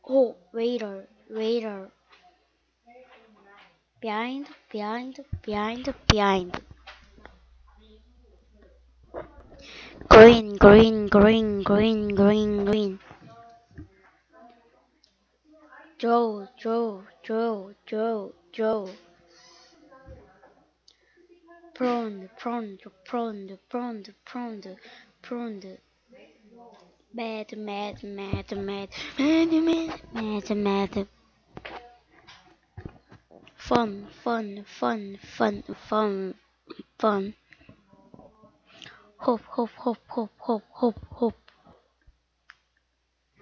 Oh, waiter, waiter. Behind, behind, behind, behind. Green, green, green, green, green, green. Joe, Joe, Joe, Joe, Joe. Pronto, pronto, pronto, pronto, pronto, pronto. Mad, mad, mad, mad, mad, mad, mad, mad. Fun, fun, fun, fun, fun, fun. Hop, hop, hop, hop, hop, hop, hop.